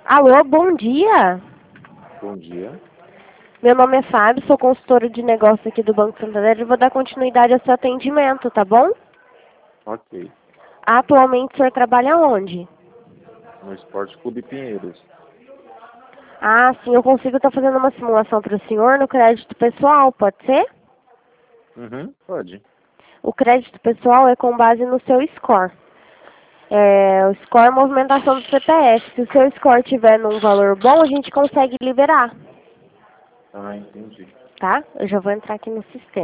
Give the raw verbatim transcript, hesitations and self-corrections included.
Alô, bom dia. Bom dia. Meu nome é Fábio, sou consultora de negócio aqui do Banco Santander e vou dar continuidade ao seu atendimento, tá bom? Ok. Atualmente o senhor trabalha onde? No Esporte Clube Pinheiros. Ah, sim, eu consigo estar fazendo uma simulação para o senhor no crédito pessoal, pode ser? Uhum, pode. O crédito pessoal é com base no seu score. É, o score é a movimentação do C P F. Se o seu score tiver num valor bom, a gente consegue liberar, Ah, entendi. tá? Eu já vou entrar aqui no sistema.